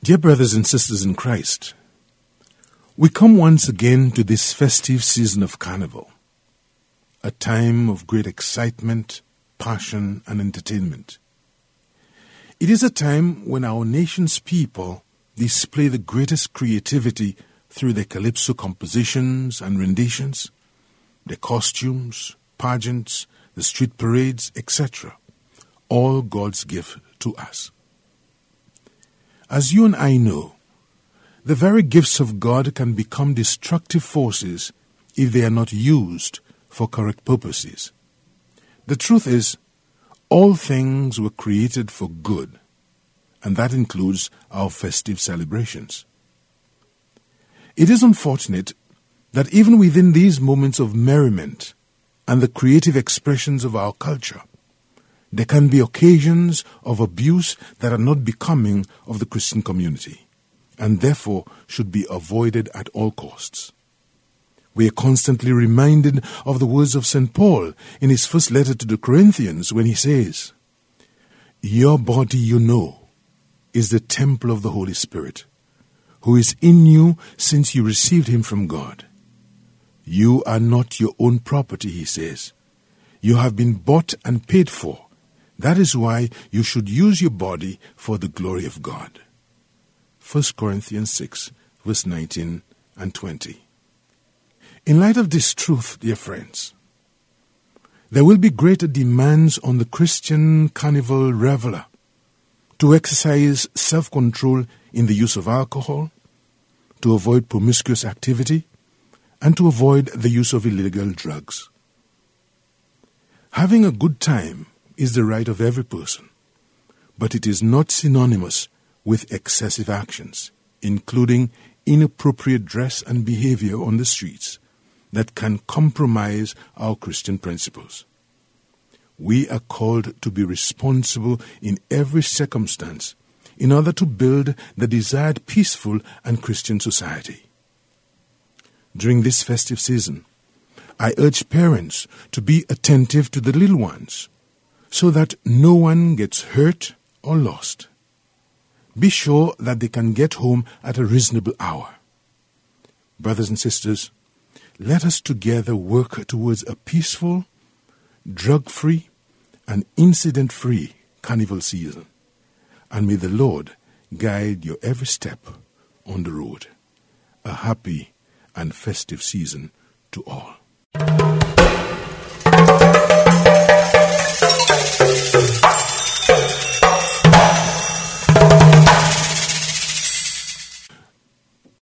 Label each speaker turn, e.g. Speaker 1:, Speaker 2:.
Speaker 1: Dear brothers and sisters in Christ, we come once again to this festive season of Carnival, a time of great excitement, passion, and entertainment. It is a time when our nation's people display the greatest creativity through their calypso compositions and renditions, their costumes, pageants, the street parades, etc., all God's gift to us. As you and I know, the very gifts of God can become destructive forces if they are not used for correct purposes. The truth is, all things were created for good, and that includes our festive celebrations. It is unfortunate that even within these moments of merriment and the creative expressions of our culture, there can be occasions of abuse that are not becoming of the Christian community, and therefore should be avoided at all costs. We are constantly reminded of the words of St. Paul in his first letter to the Corinthians when he says, "Your body, you know, is the temple of the Holy Spirit, who is in you since you received him from God. You are not your own property," he says. "You have been bought and paid for. That is why you should use your body for the glory of God." 1 Corinthians 6, verse 19 and 20. In light of this truth, dear friends, there will be greater demands on the Christian carnival reveler to exercise self-control in the use of alcohol, to avoid promiscuous activity, and to avoid the use of illegal drugs. Having a good time is the right of every person, but it is not synonymous with excessive actions, including inappropriate dress and behavior on the streets that can compromise our Christian principles. We are called to be responsible in every circumstance in order to build the desired peaceful and Christian society. During this festive season, I urge parents to be attentive to the little ones so that no one gets hurt or lost. Be sure that they can get home at a reasonable hour. Brothers and sisters, let us together work towards a peaceful, drug-free, and incident-free carnival season. And may the Lord guide your every step on the road. A happy and festive season to all.